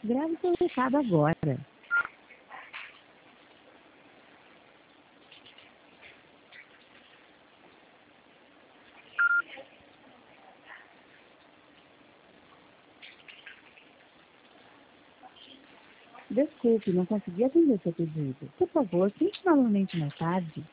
Grave seu recado agora. Desculpe, não consegui atender seu pedido. Por favor, tente novamente mais tarde.